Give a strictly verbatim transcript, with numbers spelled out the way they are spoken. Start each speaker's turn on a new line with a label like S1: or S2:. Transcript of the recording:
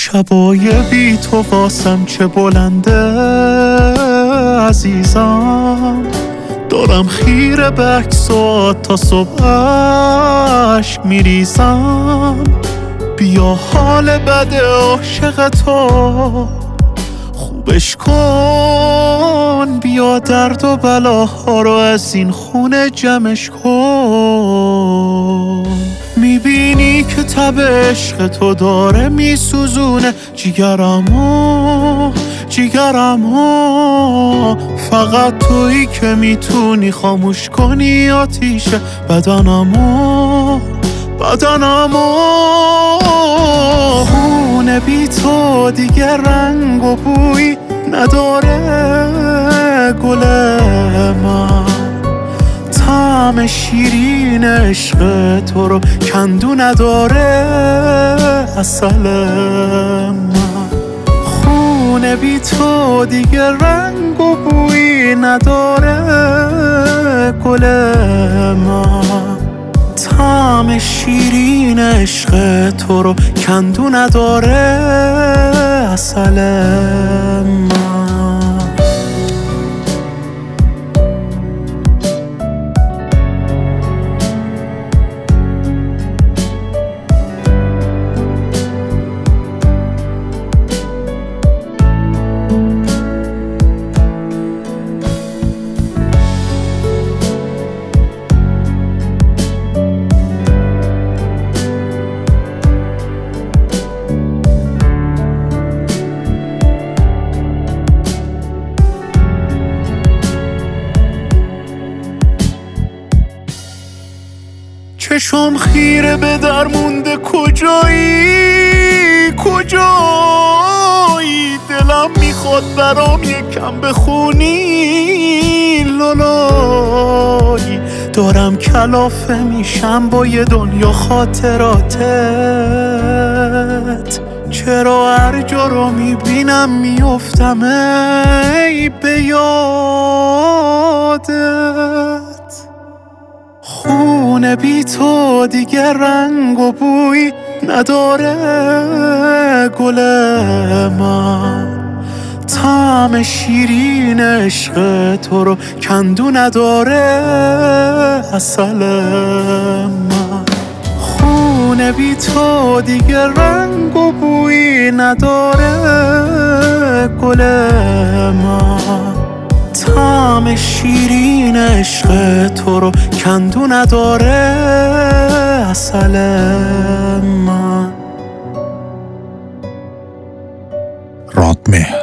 S1: شبای بی تو واسم چه بلنده عزیزم، دارم خیره به عکسات تا صبح اشک میریزم. بیا حال بد عاشق تو خوبش کن، بیا درد و بلاها رو از این خونه جمعش کن. میبینی که تب عشق تو داره میسوزونه جیگرمو جیگرمو، فقط تویی که میتونی خاموش کنی آتیش بدنمو بدنمو. خونه بی تو دیگه رنگ و بوی نداره گل من، طعم شیرین عشق تو رو کندو نداره عسل من. خونه بی تو دیگه رنگ و بوی نداره گل من، طعم شیرین عشق تو رو کندو نداره عسل من. چشم خیره به در مونده کجایی کجایی، دلم میخواد برام یکم بخونی لولایی. دارم کلافه میشم با یه دنیا خاطراتت، چرا هر جا رو میبینم میفتم ای به یادت. خونه بی تو دیگه رنگ و بوی نداره گل من، طعم شیرین عشق تو رو کندو نداره عسل من. خونه بی تو دیگه رنگ و بوی نداره گل من، طعم شیرین عشق تو رو کندو نداره عسل من.
S2: رادمهر